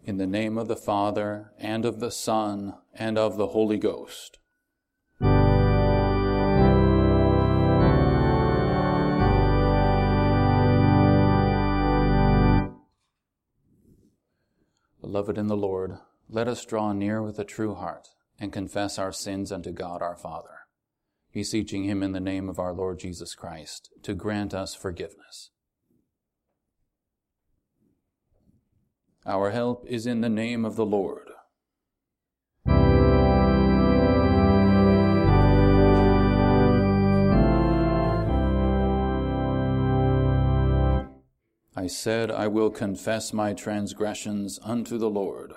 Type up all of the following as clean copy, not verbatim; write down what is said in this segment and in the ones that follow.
In the name of the Father, and of the Son, and of the Holy Ghost. Beloved in the Lord, let us draw near with a true heart and confess our sins unto God our Father, beseeching him in the name of our Lord Jesus Christ to grant us forgiveness. Our help is in the name of the Lord. I said, I will confess my transgressions unto the Lord.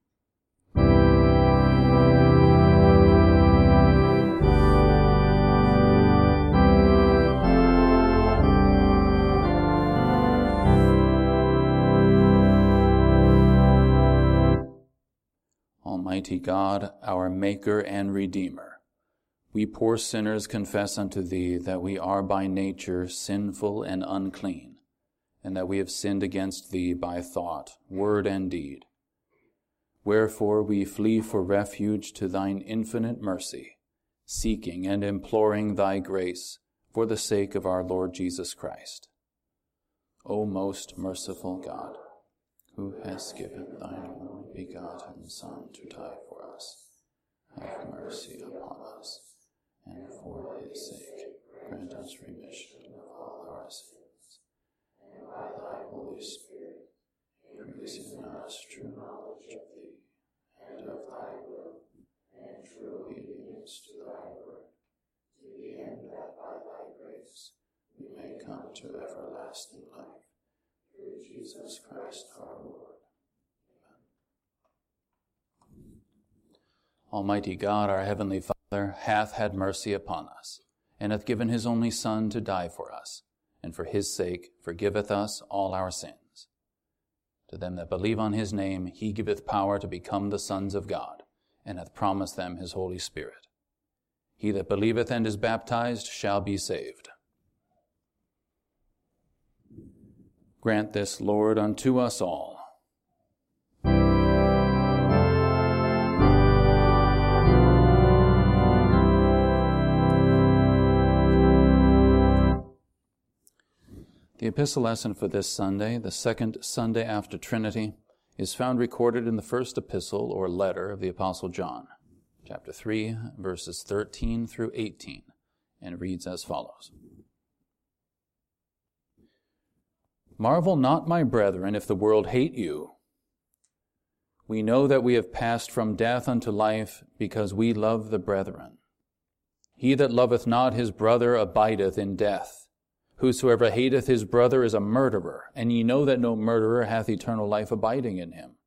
Almighty God, our Maker and Redeemer, we poor sinners confess unto Thee that we are by nature sinful and unclean, and that we have sinned against Thee by thought, word, and deed. Wherefore we flee for refuge to Thine infinite mercy, seeking and imploring Thy grace for the sake of our Lord Jesus Christ. O most merciful God, who hast given Thine only begotten Son to die for us, have mercy upon us, and for His sake grant us remission of all our sins, and by Thy Holy Spirit increase in us true knowledge of Thee, and of Thy will, and true obedience to Thy word, to the end that by Thy grace we may come to everlasting life, through Jesus Christ our Lord. Amen. Almighty God, our heavenly Father, hath had mercy upon us, and hath given his only Son to die for us, and for his sake forgiveth us all our sins. To them that believe on his name, he giveth power to become the sons of God, and hath promised them his Holy Spirit. He that believeth and is baptized shall be saved. Grant this, Lord, unto us all. The epistle lesson for this Sunday, the second Sunday after Trinity, is found recorded in the first epistle or letter of the Apostle John, chapter 3, verses 13 through 18, and reads as follows. Marvel not, my brethren, if the world hate you. We know that we have passed from death unto life, because we love the brethren. He that loveth not his brother abideth in death. Whosoever hateth his brother is a murderer, and ye know that no murderer hath eternal life abiding in him.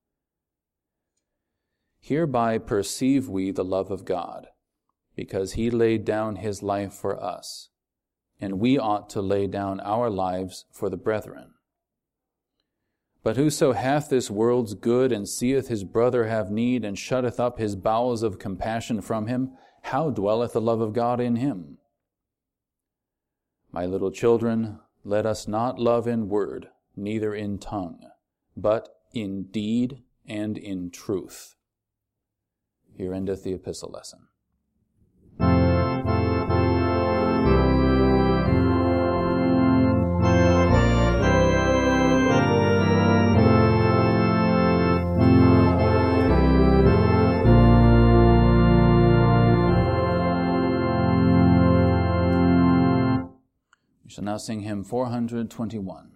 Hereby perceive we the love of God, because he laid down his life for us, and we ought to lay down our lives for the brethren. But whoso hath this world's good, and seeth his brother have need, and shutteth up his bowels of compassion from him, how dwelleth the love of God in him? My little children, let us not love in word, neither in tongue, but in deed and in truth. Here endeth the epistle lesson. We shall now sing hymn 421.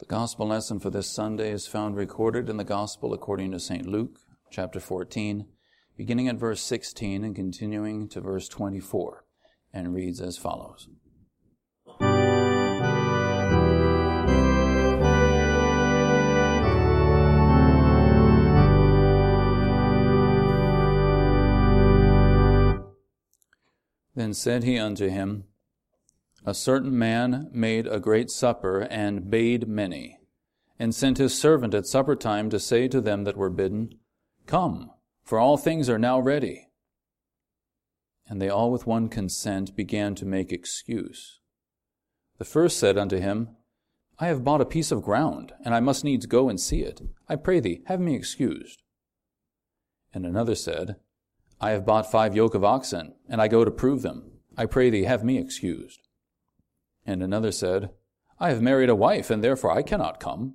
Gospel lesson for this Sunday is found recorded in the Gospel according to St. Luke, chapter 14, beginning at verse 16 and continuing to verse 24, and reads as follows. Then said he unto him, A certain man made a great supper, and bade many, and sent his servant at supper time to say to them that were bidden, Come, for all things are now ready. And they all with one consent began to make excuse. The first said unto him, I have bought a piece of ground, and I must needs go and see it. I pray thee, have me excused. And another said, I have bought 5 yoke of oxen, and I go to prove them. I pray thee, have me excused. And another said, I have married a wife, and therefore I cannot come.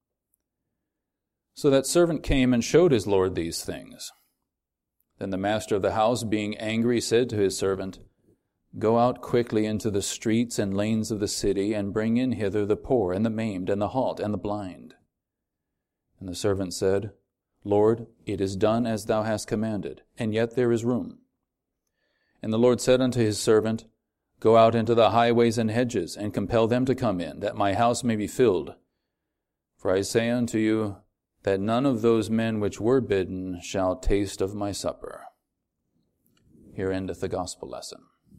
So that servant came and showed his lord these things. Then the master of the house, being angry, said to his servant, Go out quickly into the streets and lanes of the city, and bring in hither the poor, and the maimed, and the halt, and the blind. And the servant said, Lord, it is done as thou hast commanded, and yet there is room. And the Lord said unto his servant, Go out into the highways and hedges, and compel them to come in, that my house may be filled. For I say unto you, that none of those men which were bidden shall taste of my supper. Here endeth the gospel lesson.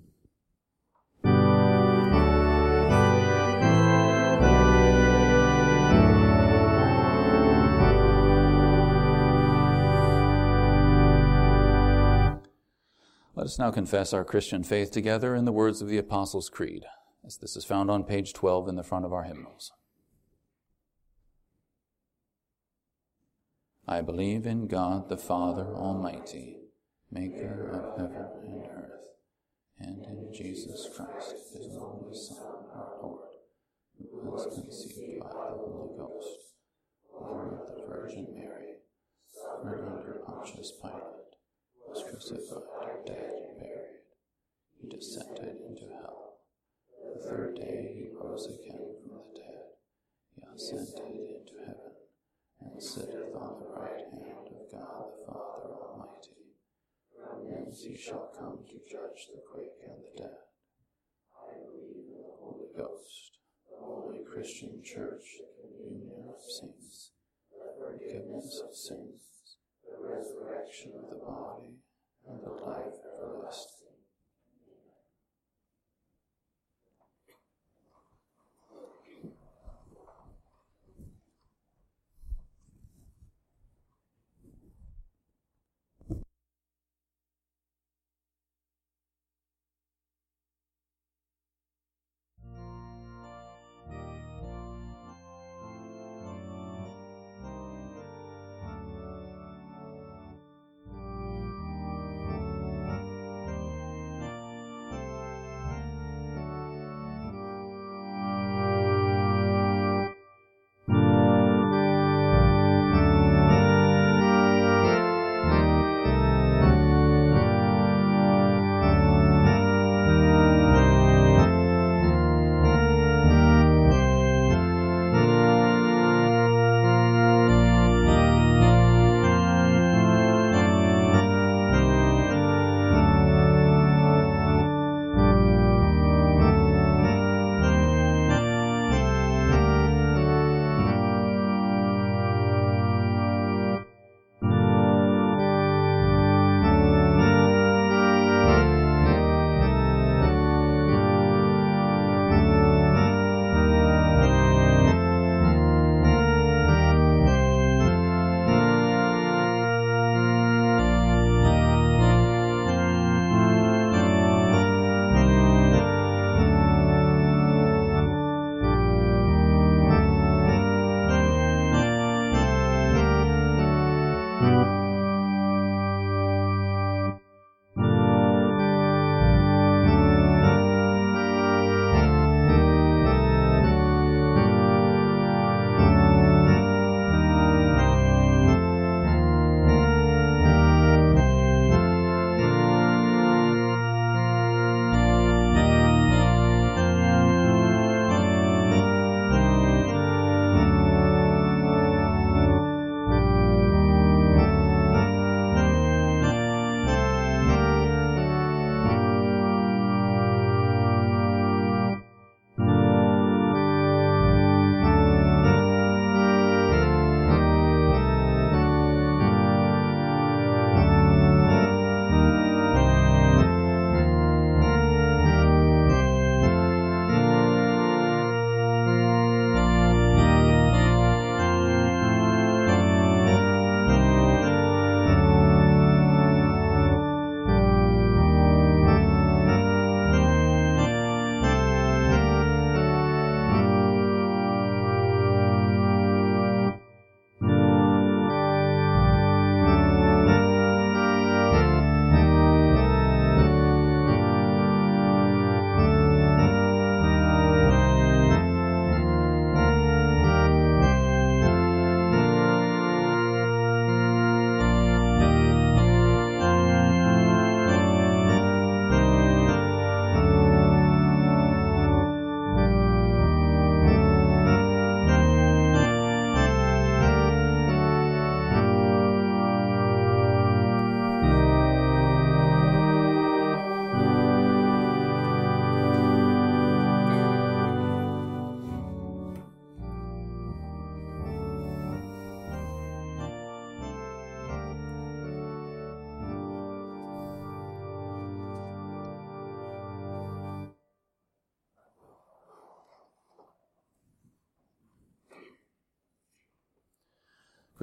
Let us now confess our Christian faith together in the words of the Apostles' Creed, as this is found on page 12 in the front of our hymnals. I believe in God the Father Almighty, maker of heaven and earth, and in Jesus Christ, his only Son, our Lord, who was conceived by the Holy Ghost, born of the Virgin Mary, suffered under Pontius Pilate, was crucified, dead, and buried. He descended into hell. The third day he rose again from the dead. He ascended into heaven, and sitteth on the right hand of God the Father Almighty. From whence he shall come to judge the quick and the dead. I believe in the Holy Ghost, the holy Christian Church, the communion of saints, the forgiveness of sins, the resurrection of the body, and the life everlasting.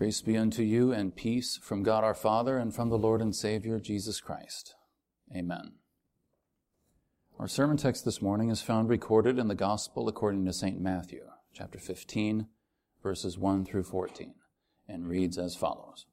Grace be unto you and peace from God our Father and from the Lord and Savior Jesus Christ. Amen. Our sermon text this morning is found recorded in the Gospel according to St. Matthew, chapter 15, verses 1 through 14, and reads as follows.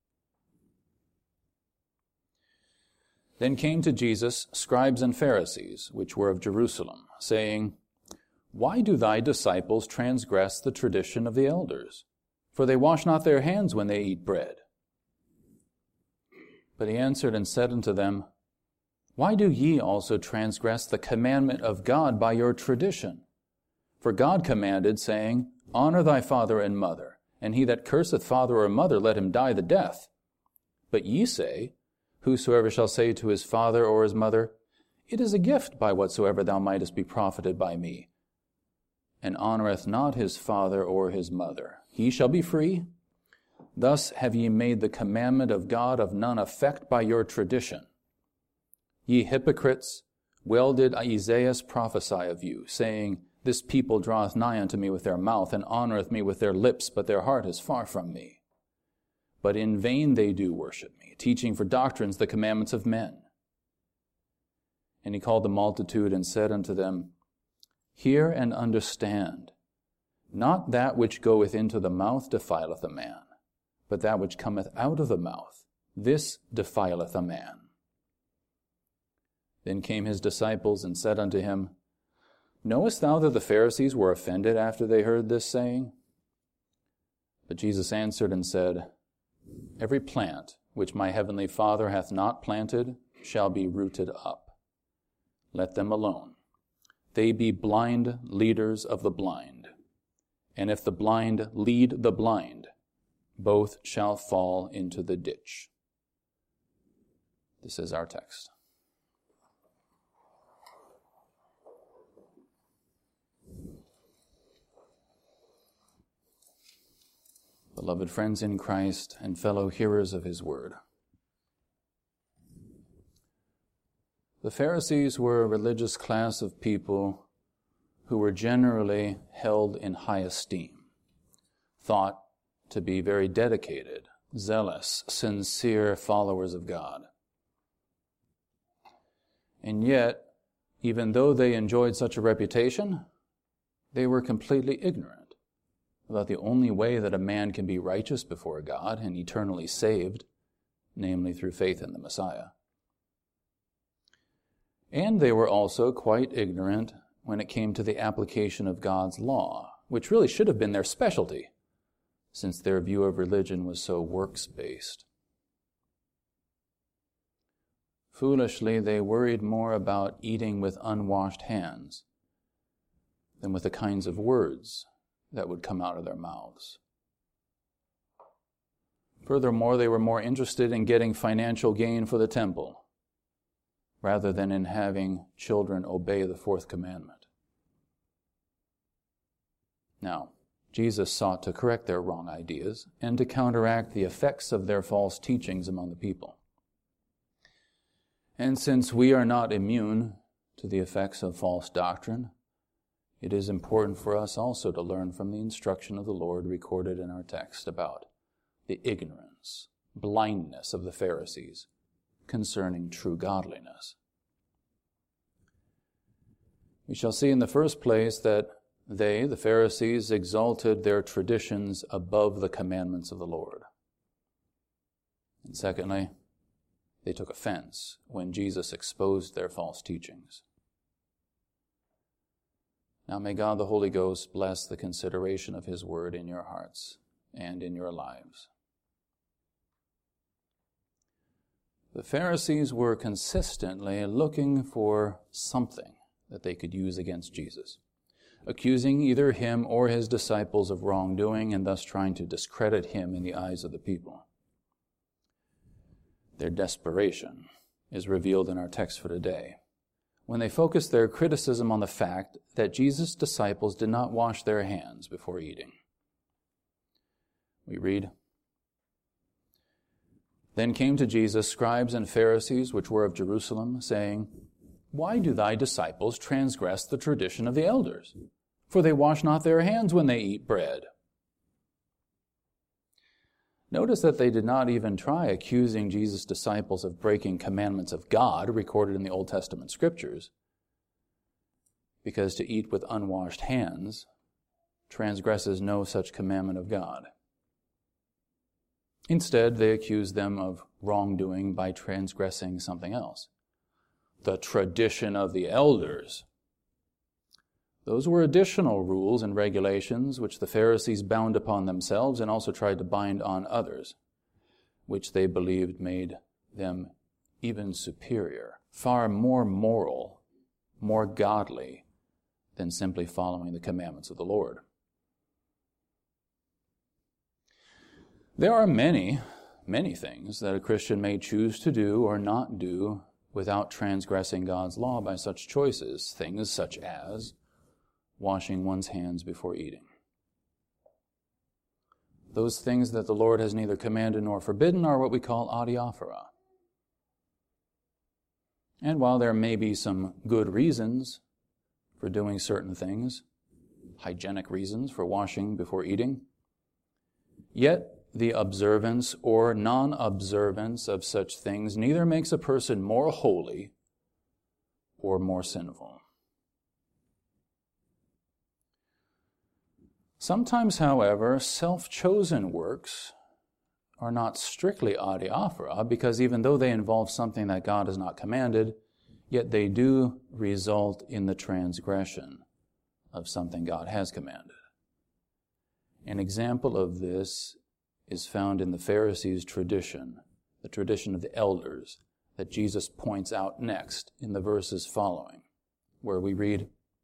Then came to Jesus scribes and Pharisees, which were of Jerusalem, saying, Why do thy disciples transgress the tradition of the elders? For they wash not their hands when they eat bread. But he answered and said unto them, Why do ye also transgress the commandment of God by your tradition? For God commanded, saying, Honor thy father and mother, and he that curseth father or mother, let him die the death. But ye say, Whosoever shall say to his father or his mother, It is a gift by whatsoever thou mightest be profited by me, and honoreth not his father or his mother, he shall be free. Thus have ye made the commandment of God of none effect by your tradition. Ye hypocrites, well did Isaiah prophesy of you, saying, This people draweth nigh unto me with their mouth, and honoreth me with their lips, but their heart is far from me. But in vain they do worship me, teaching for doctrines the commandments of men. And he called the multitude and said unto them, Hear and understand. Not that which goeth into the mouth defileth a man, but that which cometh out of the mouth, this defileth a man. Then came his disciples and said unto him, Knowest thou that the Pharisees were offended after they heard this saying? But Jesus answered and said, Every plant which my heavenly Father hath not planted shall be rooted up. Let them alone. They be blind leaders of the blind. And if the blind lead the blind, both shall fall into the ditch. This is our text. Beloved friends in Christ and fellow hearers of his word, the Pharisees were a religious class of people who were generally held in high esteem, thought to be very dedicated, zealous, sincere followers of God. And yet, even though they enjoyed such a reputation, they were completely ignorant about the only way that a man can be righteous before God and eternally saved, namely through faith in the Messiah. And they were also quite ignorant when it came to the application of God's law, which really should have been their specialty, since their view of religion was so works-based. Foolishly, they worried more about eating with unwashed hands than with the kinds of words that would come out of their mouths. Furthermore, they were more interested in getting financial gain for the temple rather than in having children obey the fourth commandment. Now, Jesus sought to correct their wrong ideas and to counteract the effects of their false teachings among the people. And since we are not immune to the effects of false doctrine, it is important for us also to learn from the instruction of the Lord recorded in our text about the ignorance, blindness of the Pharisees concerning true godliness. We shall see in the first place that they, the Pharisees, exalted their traditions above the commandments of the Lord. And secondly, they took offense when Jesus exposed their false teachings. Now may God the Holy Ghost bless the consideration of his word in your hearts and in your lives. The Pharisees were consistently looking for something that they could use against Jesus, accusing either him or his disciples of wrongdoing and thus trying to discredit him in the eyes of the people. Their desperation is revealed in our text for today, when they focus their criticism on the fact that Jesus' disciples did not wash their hands before eating. We read, Then came to Jesus scribes and Pharisees, which were of Jerusalem, saying, Why do thy disciples transgress the tradition of the elders? For they wash not their hands when they eat bread. Notice that they did not even try accusing Jesus' disciples of breaking commandments of God recorded in the Old Testament scriptures, because to eat with unwashed hands transgresses no such commandment of God. Instead, they accused them of wrongdoing by transgressing something else. The tradition of the elders. Those were additional rules and regulations which the Pharisees bound upon themselves and also tried to bind on others, which they believed made them even superior, far more moral, more godly than simply following the commandments of the Lord. There are many things that a Christian may choose to do or not do without transgressing God's law by such choices, things such as washing one's hands before eating. Those things that the Lord has neither commanded nor forbidden are what we call adiaphora. And while there may be some good reasons for doing certain things, hygienic reasons for washing before eating, yet the observance or non-observance of such things neither makes a person more holy or more sinful. Sometimes, however, self-chosen works are not strictly adiaphora, because even though they involve something that God has not commanded, yet they do result in the transgression of something God has commanded. An example of this is found in the Pharisees' tradition, the tradition of the elders, that Jesus points out next in the verses following, where we read,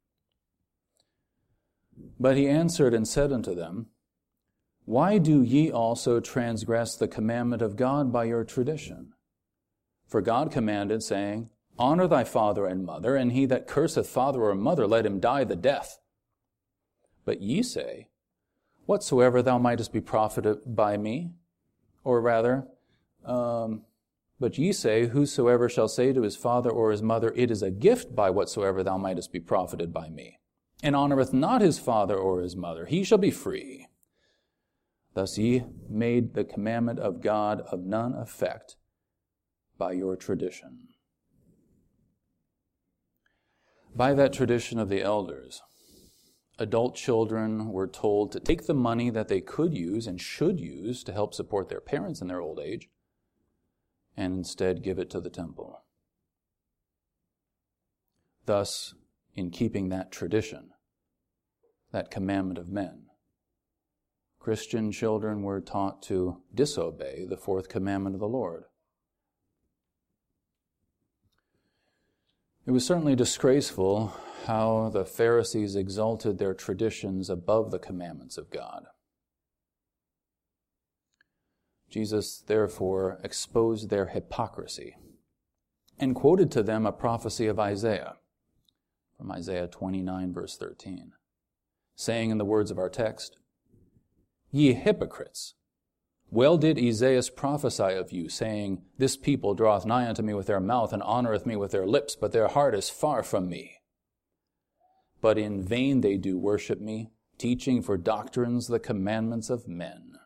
"But he answered and said unto them, Why do ye also transgress the commandment of God by your tradition? For God commanded, saying, Honor thy father and mother, and he that curseth father or mother, let him die the death. But ye say, Whatsoever thou mightest be profited by me, or rather, but ye say, Whosoever shall say to his father or his mother, It is a gift by whatsoever thou mightest be profited by me, and honoreth not his father or his mother, he shall be free. Thus ye made the commandment of God of none effect by your tradition." By that tradition of the elders, adult children were told to take the money that they could use and should use to help support their parents in their old age, and instead give it to the temple. Thus, in keeping that tradition, that commandment of men, Christian children were taught to disobey the fourth commandment of the Lord. It was certainly disgraceful how the Pharisees exalted their traditions above the commandments of God. Jesus, therefore, exposed their hypocrisy and quoted to them a prophecy of Isaiah, from Isaiah 29, verse 13, saying in the words of our text, "Ye hypocrites, well did Isaiah prophesy of you, saying, This people draweth nigh unto me with their mouth, and honoreth me with their lips, but their heart is far from me. But in vain they do worship me, teaching for doctrines the commandments of men."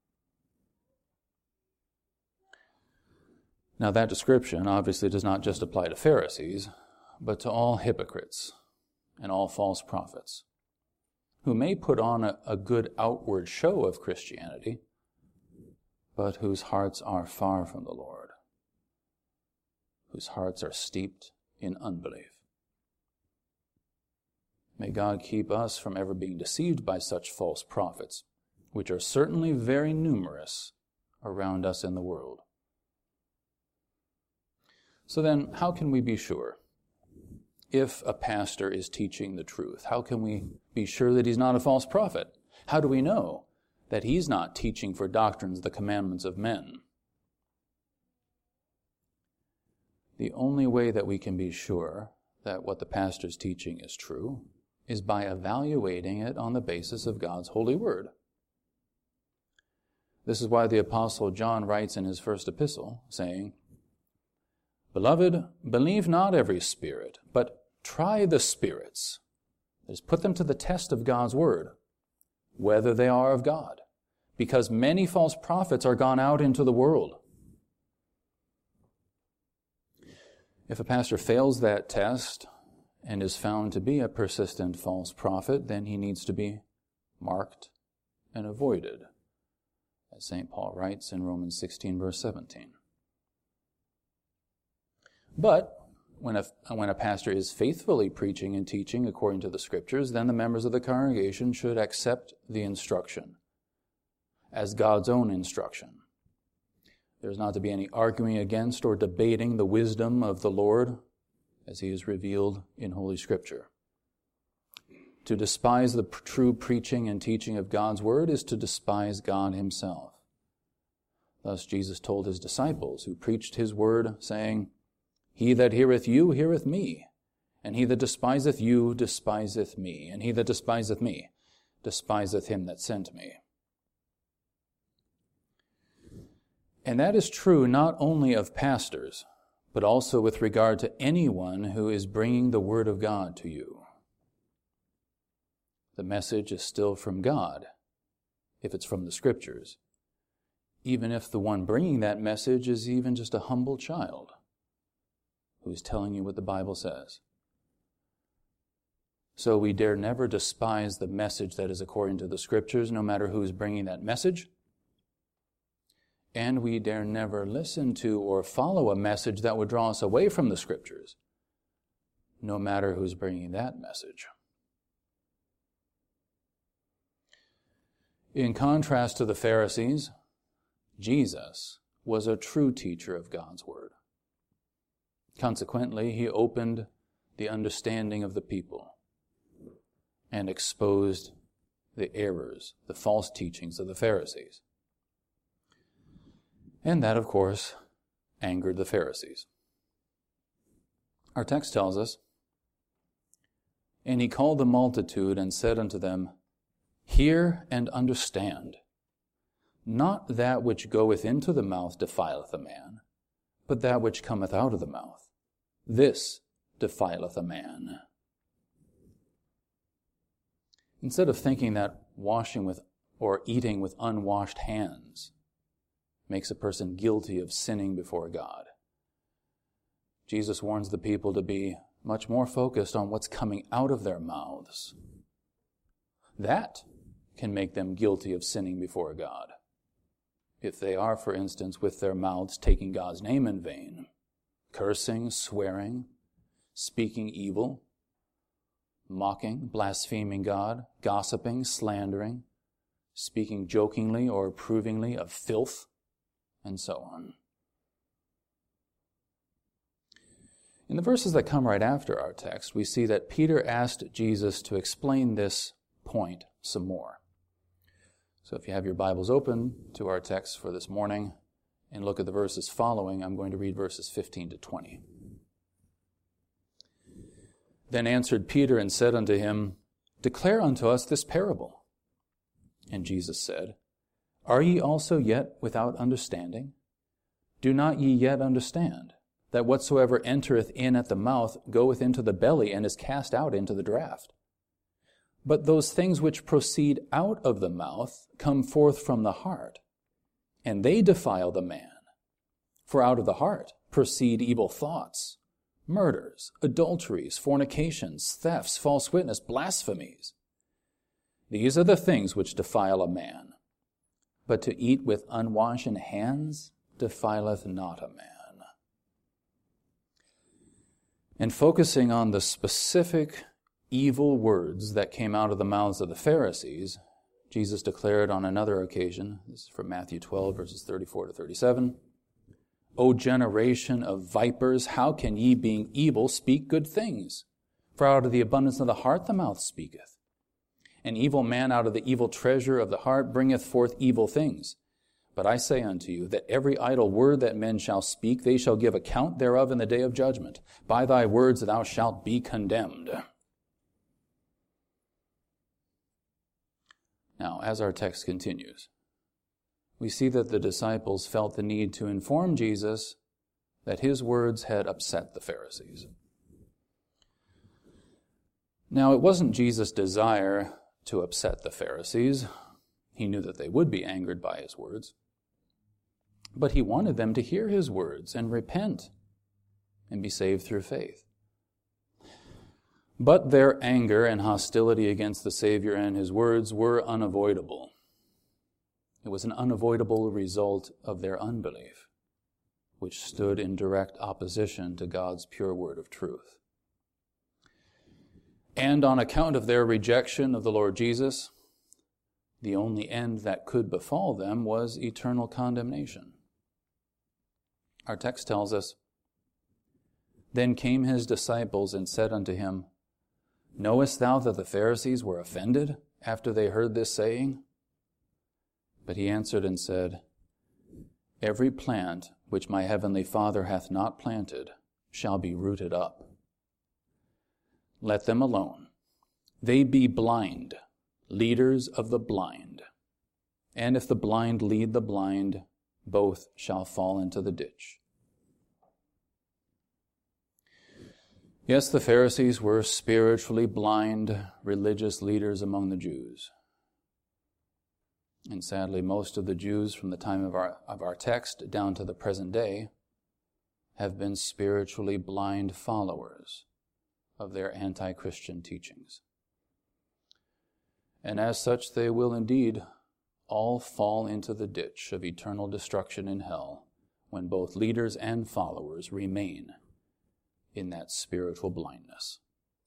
Now that description obviously does not just apply to Pharisees, but to all hypocrites and all false prophets, who may put on a good outward show of Christianity, but whose hearts are far from the Lord, whose hearts are steeped in unbelief. May God keep us from ever being deceived by such false prophets, which are certainly very numerous around us in the world. So then, how can we be sure if a pastor is teaching the truth? How can we be sure that he's not a false prophet? How do we know that he's not teaching for doctrines the commandments of men? The only way that we can be sure that what the pastor's teaching is true is by evaluating it on the basis of God's holy word. This is why the Apostle John writes in his first epistle, saying, "Beloved, believe not every spirit, but try the spirits." That is, put them to the test of God's word, whether they are of God, because many false prophets are gone out into the world. If a pastor fails that test and is found to be a persistent false prophet, then he needs to be marked and avoided, as St. Paul writes in Romans 16, verse 17. But when a pastor is faithfully preaching and teaching according to the Scriptures, then the members of the congregation should accept the instruction as God's own instruction. There's not to be any arguing against or debating the wisdom of the Lord as he is revealed in Holy Scripture. To despise the true preaching and teaching of God's Word is to despise God himself. Thus Jesus told his disciples who preached his word, saying, "He that heareth you heareth me, and he that despiseth you despiseth me, and he that despiseth me despiseth him that sent me." And that is true not only of pastors, but also with regard to anyone who is bringing the Word of God to you. The message is still from God, if it's from the Scriptures, even if the one bringing that message is even just a humble child who is telling you what the Bible says. So we dare never despise the message that is according to the Scriptures, no matter who is bringing that message. And we dare never listen to or follow a message that would draw us away from the Scriptures, no matter who's bringing that message. In contrast to the Pharisees, Jesus was a true teacher of God's Word. Consequently, he opened the understanding of the people and exposed the errors, the false teachings of the Pharisees. And that, of course, angered the Pharisees. Our text tells us, "And he called the multitude and said unto them, Hear and understand. Not that which goeth into the mouth defileth a man, but that which cometh out of the mouth. This defileth a man." Instead of thinking that washing with or eating with unwashed hands makes a person guilty of sinning before God, Jesus warns the people to be much more focused on what's coming out of their mouths. That can make them guilty of sinning before God. If they are, for instance, with their mouths taking God's name in vain, cursing, swearing, speaking evil, mocking, blaspheming God, gossiping, slandering, speaking jokingly or approvingly of filth, and so on. In the verses that come right after our text, we see that Peter asked Jesus to explain this point some more. So if you have your Bibles open to our text for this morning and look at the verses following, I'm going to read verses 15 to 20. Then answered Peter and said unto him, Declare unto us this parable. And Jesus said, Are ye also yet without understanding? Do not ye yet understand that whatsoever entereth in at the mouth goeth into the belly and is cast out into the draught? But those things which proceed out of the mouth come forth from the heart, and they defile the man. For out of the heart proceed evil thoughts, murders, adulteries, fornications, thefts, false witness, blasphemies. These are the things which defile a man. But to eat with unwashen hands defileth not a man. And focusing on the specific evil words that came out of the mouths of the Pharisees, Jesus declared on another occasion, this is from Matthew 12, verses 34 to 37, O generation of vipers, how can ye, being evil, speak good things? For out of the abundance of the heart the mouth speaketh. An evil man out of the evil treasure of the heart bringeth forth evil things. But I say unto you, that every idle word that men shall speak, they shall give account thereof in the day of judgment. By thy words thou shalt be condemned. Now, as our text continues, we see that the disciples felt the need to inform Jesus that his words had upset the Pharisees. Now, it wasn't Jesus' desire to upset the Pharisees. He knew that they would be angered by his words. But he wanted them to hear his words and repent and be saved through faith. But their anger and hostility against the Savior and his words were unavoidable. It was an unavoidable result of their unbelief, which stood in direct opposition to God's pure word of truth. And on account of their rejection of the Lord Jesus, the only end that could befall them was eternal condemnation. Our text tells us, "Then came his disciples and said unto him, Knowest thou that the Pharisees were offended after they heard this saying? But he answered and said, Every plant which my heavenly Father hath not planted shall be rooted up. Let them alone. They be blind, leaders of the blind. And if the blind lead the blind, both shall fall into the ditch." Yes, the Pharisees were spiritually blind religious leaders among the Jews. And sadly, most of the Jews from the time of our text down to the present day have been spiritually blind followers of their anti-Christian teachings. And as such, they will indeed all fall into the ditch of eternal destruction in hell when both leaders and followers remain in that spiritual blindness.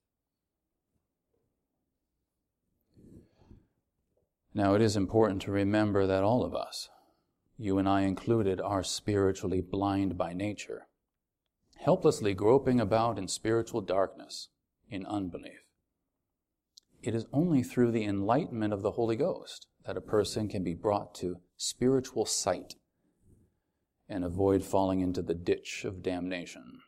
Now, it is important to remember that all of us, you and I included, are spiritually blind by nature, helplessly groping about in spiritual darkness, in unbelief. It is only through the enlightenment of the Holy Ghost that a person can be brought to spiritual sight and avoid falling into the ditch of damnation.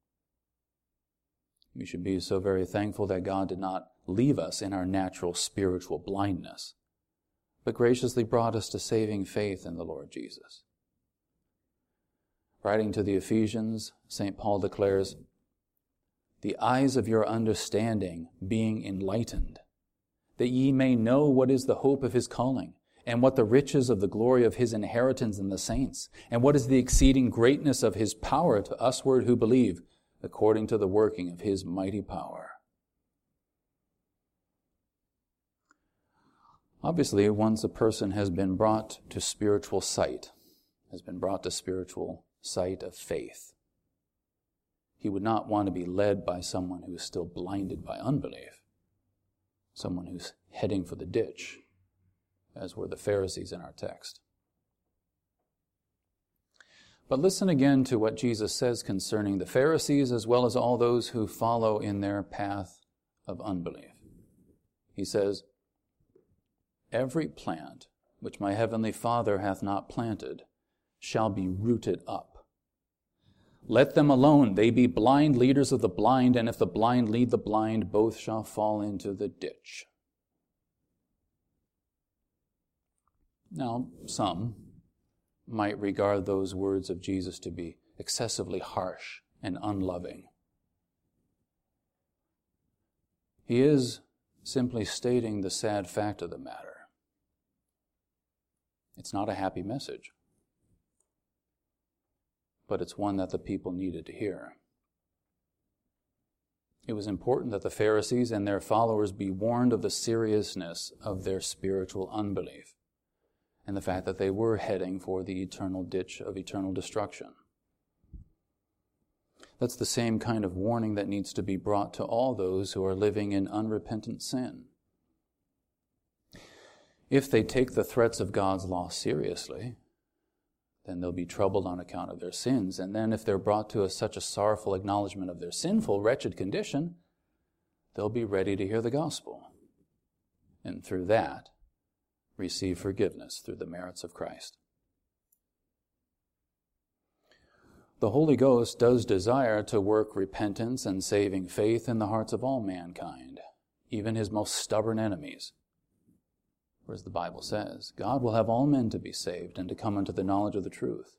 We should be so very thankful that God did not leave us in our natural spiritual blindness, but graciously brought us to saving faith in the Lord Jesus. Writing to the Ephesians, St. Paul declares, "The eyes of your understanding being enlightened, that ye may know what is the hope of his calling, and what the riches of the glory of his inheritance in the saints, and what is the exceeding greatness of his power to usward who believe, according to the working of his mighty power." Obviously, once a person has been brought to spiritual sight, has been brought to spiritual sight of faith, he would not want to be led by someone who is still blinded by unbelief, someone who's heading for the ditch, as were the Pharisees in our text. But listen again to what Jesus says concerning the Pharisees as well as all those who follow in their path of unbelief. He says, "Every plant which my heavenly Father hath not planted shall be rooted up. Let them alone. They be blind leaders of the blind, and if the blind lead the blind, both shall fall into the ditch." Now, some might regard those words of Jesus to be excessively harsh and unloving. He is simply stating the sad fact of the matter. It's not a happy message, but it's one that the people needed to hear. It was important that the Pharisees and their followers be warned of the seriousness of their spiritual unbelief and the fact that they were heading for the eternal ditch of eternal destruction. That's the same kind of warning that needs to be brought to all those who are living in unrepentant sin. If they take the threats of God's law seriously, then they'll be troubled on account of their sins. And then if they're brought to such a sorrowful acknowledgement of their sinful, wretched condition, they'll be ready to hear the gospel. And through that, receive forgiveness through the merits of Christ. The Holy Ghost does desire to work repentance and saving faith in the hearts of all mankind, even his most stubborn enemies. For as the Bible says, God will have all men to be saved and to come unto the knowledge of the truth.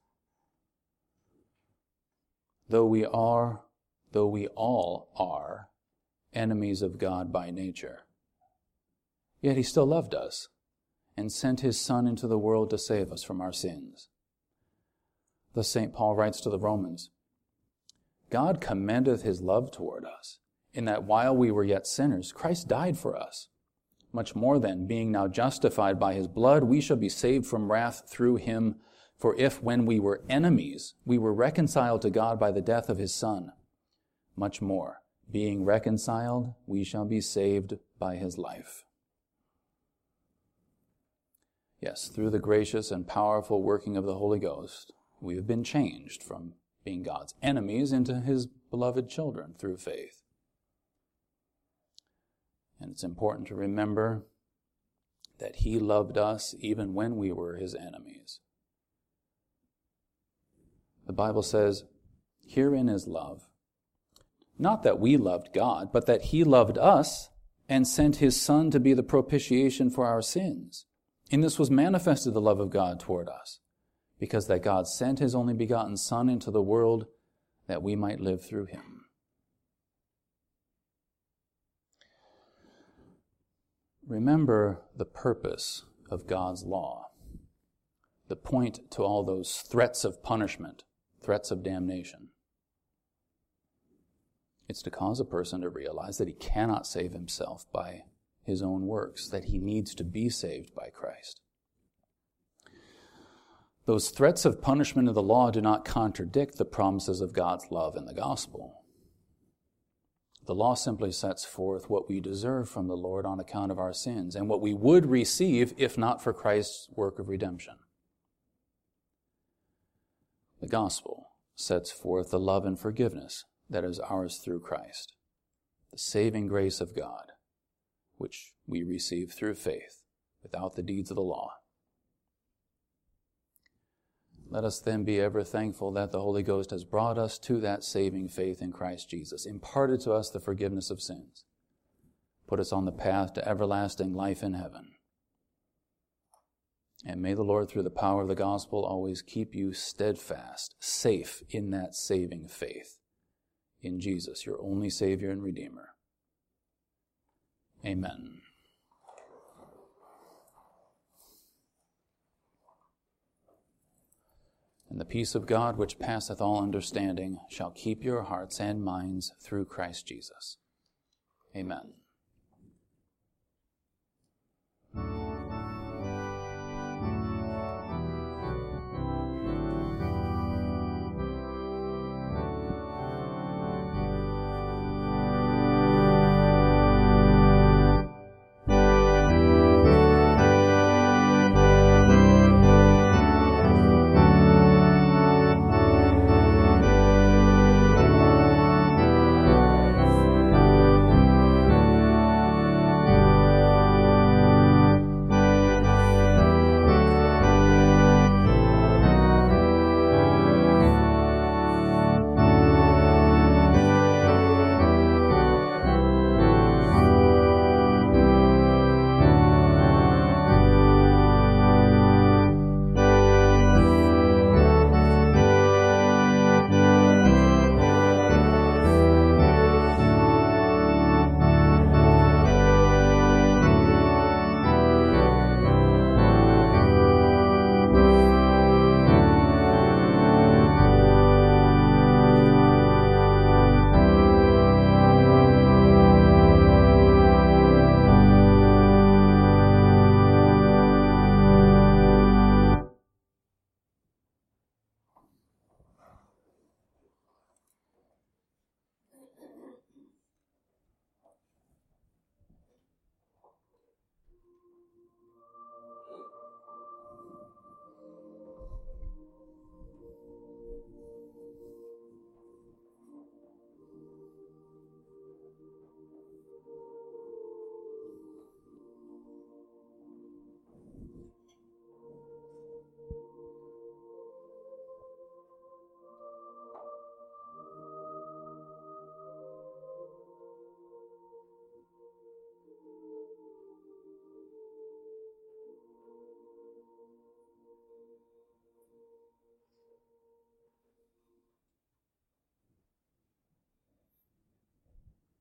Though we all are enemies of God by nature, yet he still loved us and sent his Son into the world to save us from our sins. Thus St. Paul writes to the Romans, God commendeth his love toward us, in that while we were yet sinners, Christ died for us. Much more then, being now justified by his blood, we shall be saved from wrath through him. For if, when we were enemies, we were reconciled to God by the death of his Son, much more, being reconciled, we shall be saved by his life. Yes, through the gracious and powerful working of the Holy Ghost, we have been changed from being God's enemies into his beloved children through faith. And it's important to remember that he loved us even when we were his enemies. The Bible says, herein is love. Not that we loved God, but that he loved us and sent his Son to be the propitiation for our sins. In this was manifested the love of God toward us, because that God sent his only begotten Son into the world that we might live through him. Remember the purpose of God's law. The point to all those threats of punishment, threats of damnation. It's to cause a person to realize that he cannot save himself by his own works, that he needs to be saved by Christ. Those threats of punishment of the law do not contradict the promises of God's love in the gospel. The law simply sets forth what we deserve from the Lord on account of our sins, and what we would receive if not for Christ's work of redemption. The gospel sets forth the love and forgiveness that is ours through Christ, the saving grace of God, which we receive through faith, without the deeds of the law. Let us then be ever thankful that the Holy Ghost has brought us to that saving faith in Christ Jesus, imparted to us the forgiveness of sins, put us on the path to everlasting life in heaven. And may the Lord, through the power of the gospel, always keep you steadfast, safe in that saving faith in Jesus, your only Savior and Redeemer. Amen. And the peace of God, which passeth all understanding, shall keep your hearts and minds through Christ Jesus. Amen.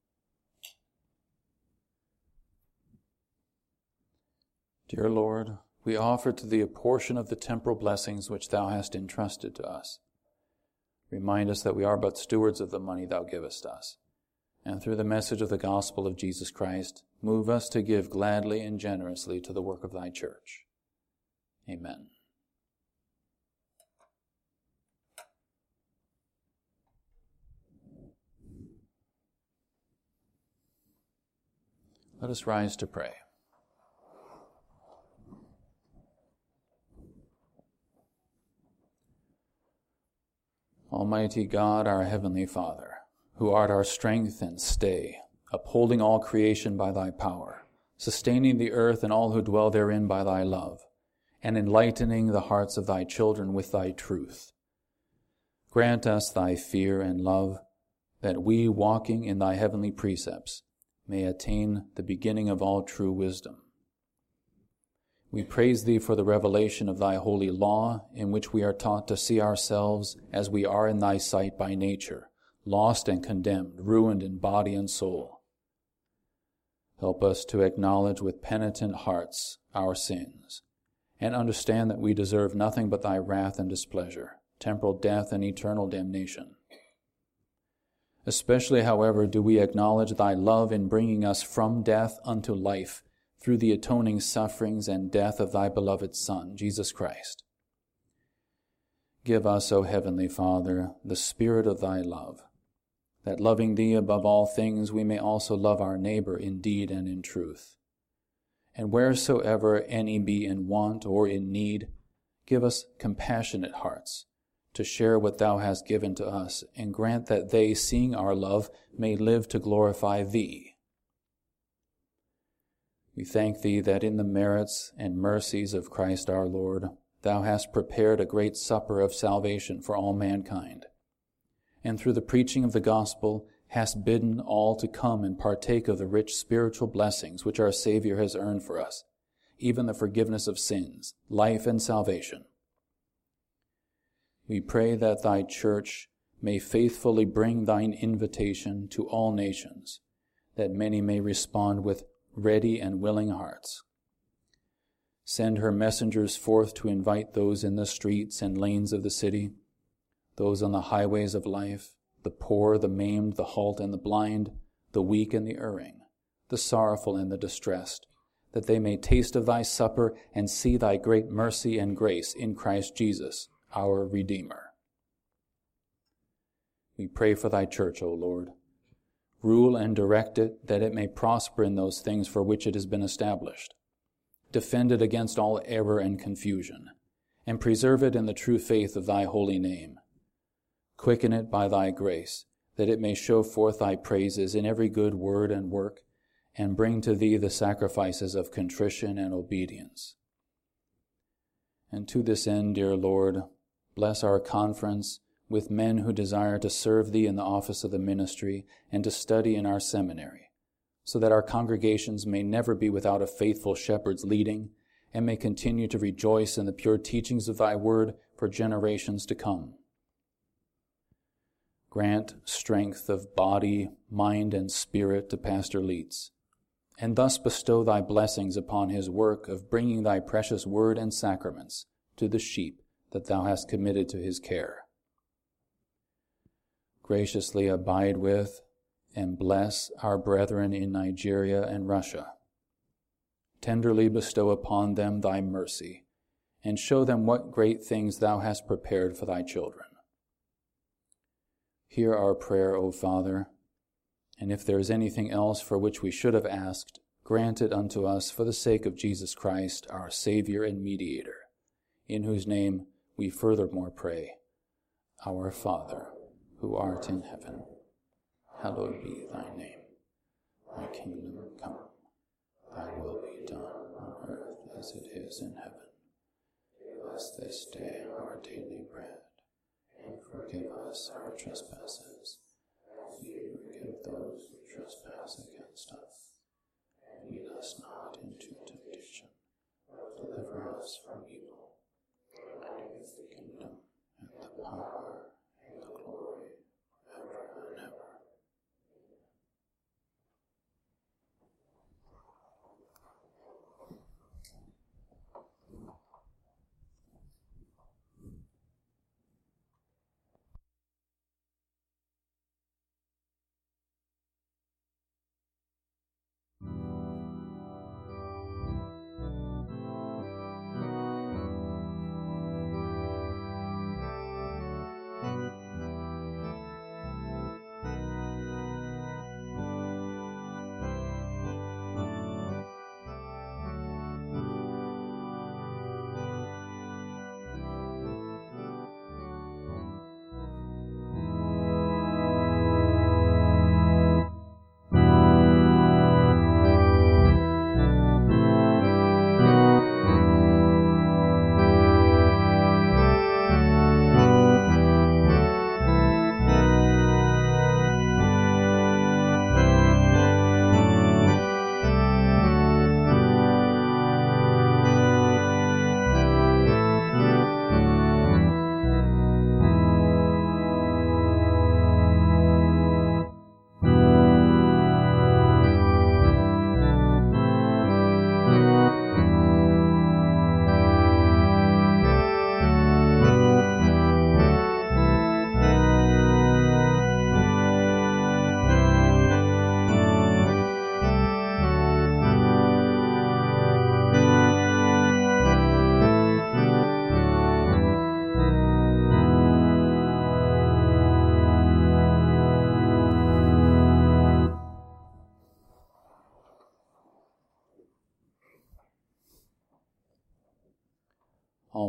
Dear Lord, we offer to thee a portion of the temporal blessings which thou hast entrusted to us. Remind us that we are but stewards of the money thou givest us, and through the message of the gospel of Jesus Christ, move us to give gladly and generously to the work of thy church. Amen. Let us rise to pray. Almighty God, our heavenly Father, who art our strength and stay, upholding all creation by thy power, sustaining the earth and all who dwell therein by thy love, and enlightening the hearts of thy children with thy truth. Grant us thy fear and love, that we, walking in thy heavenly precepts, may attain the beginning of all true wisdom. We praise thee for the revelation of thy holy law, in which we are taught to see ourselves as we are in thy sight by nature, lost and condemned, ruined in body and soul. Help us to acknowledge with penitent hearts our sins, and understand that we deserve nothing but thy wrath and displeasure, temporal death and eternal damnation. Especially, however, do we acknowledge thy love in bringing us from death unto life, through the atoning sufferings and death of thy beloved Son, Jesus Christ. Give us, O Heavenly Father, the spirit of thy love, that loving thee above all things, we may also love our neighbor in deed and in truth. And wheresoever any be in want or in need, give us compassionate hearts to share what thou hast given to us, and grant that they, seeing our love, may live to glorify thee. We thank thee that in the merits and mercies of Christ our Lord, thou hast prepared a great supper of salvation for all mankind, and through the preaching of the gospel hast bidden all to come and partake of the rich spiritual blessings which our Savior has earned for us, even the forgiveness of sins, life, and salvation. We pray that thy church may faithfully bring thine invitation to all nations, that many may respond with ready and willing hearts. Send her messengers forth to invite those in the streets and lanes of the city, those on the highways of life, the poor, the maimed, the halt, and the blind, the weak and the erring, the sorrowful and the distressed, that they may taste of thy supper and see thy great mercy and grace in Christ Jesus, our Redeemer. We pray for thy church, O Lord. Rule and direct it, that it may prosper in those things for which it has been established. Defend it against all error and confusion, and preserve it in the true faith of thy holy name. Quicken it by thy grace, that it may show forth thy praises in every good word and work, and bring to thee the sacrifices of contrition and obedience. And to this end, dear Lord, bless our conference with men who desire to serve thee in the office of the ministry and to study in our seminary, so that our congregations may never be without a faithful shepherd's leading, and may continue to rejoice in the pure teachings of thy word for generations to come. Grant strength of body, mind, and spirit to Pastor Leeds, and thus bestow thy blessings upon his work of bringing thy precious word and sacraments to the sheep that thou hast committed to his care. Graciously abide with and bless our brethren in Nigeria and Russia. Tenderly bestow upon them thy mercy, and show them what great things thou hast prepared for thy children. Hear our prayer, O Father, and if there is anything else for which we should have asked, grant it unto us for the sake of Jesus Christ, our Savior and Mediator, in whose name we furthermore pray. Our Father, who art in heaven, hallowed be thy name. Thy kingdom come, thy will be done on earth as it is in heaven. Give us this day our daily bread, and forgive us our trespasses, as we forgive those who trespass against us. And lead us not into temptation, but deliver us from evil. For thine is the kingdom, and the power, and the glory, ever and ever.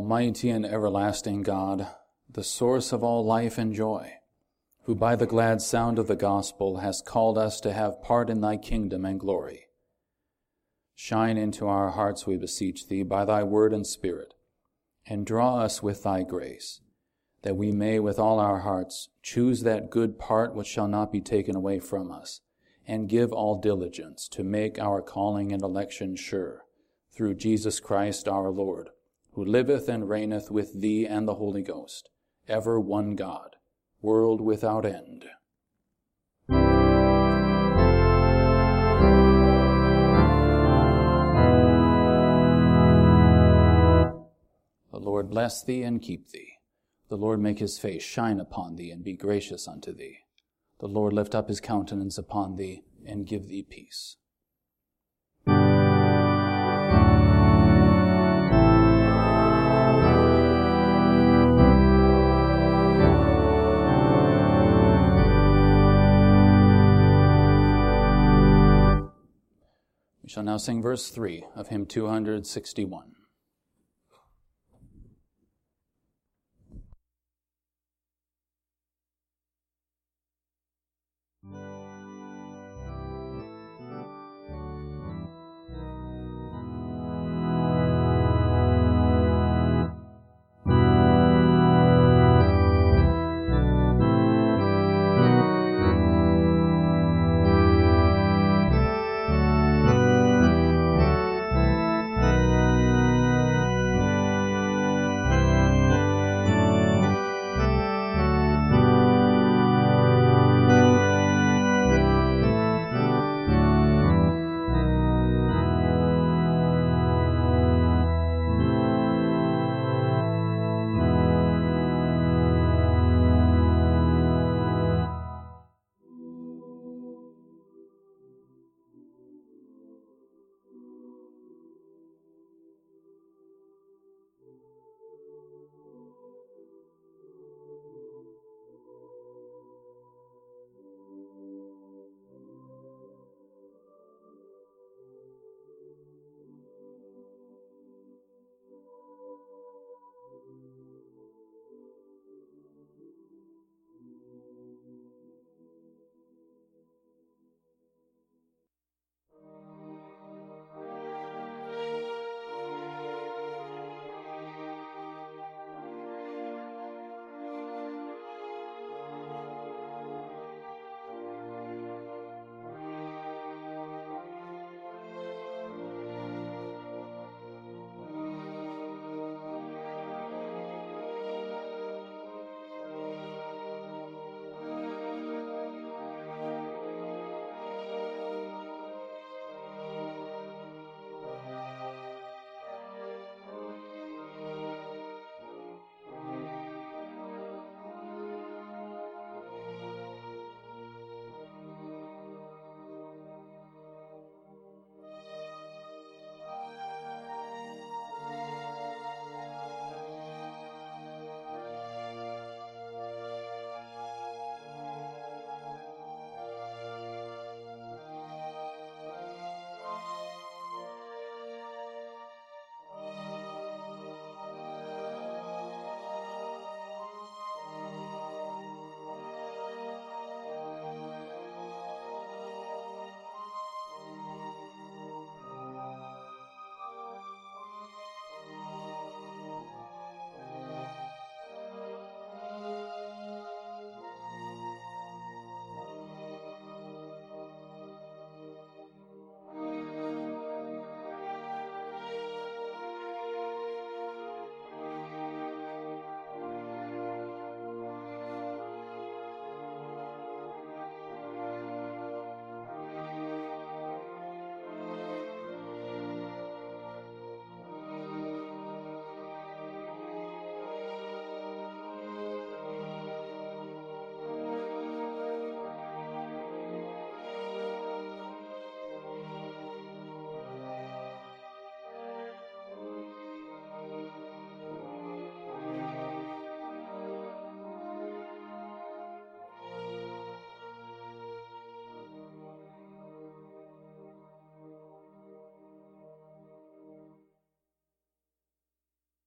Almighty and everlasting God, the source of all life and joy, who by the glad sound of the gospel hast called us to have part in thy kingdom and glory. Shine into our hearts, we beseech thee, by thy word and spirit, and draw us with thy grace, that we may with all our hearts choose that good part which shall not be taken away from us, and give all diligence to make our calling and election sure, through Jesus Christ our Lord, who liveth and reigneth with thee and the Holy Ghost, ever one God, world without end. The Lord bless thee and keep thee. The Lord make his face shine upon thee and be gracious unto thee. The Lord lift up his countenance upon thee and give thee peace. We shall now sing verse 3 of hymn 261.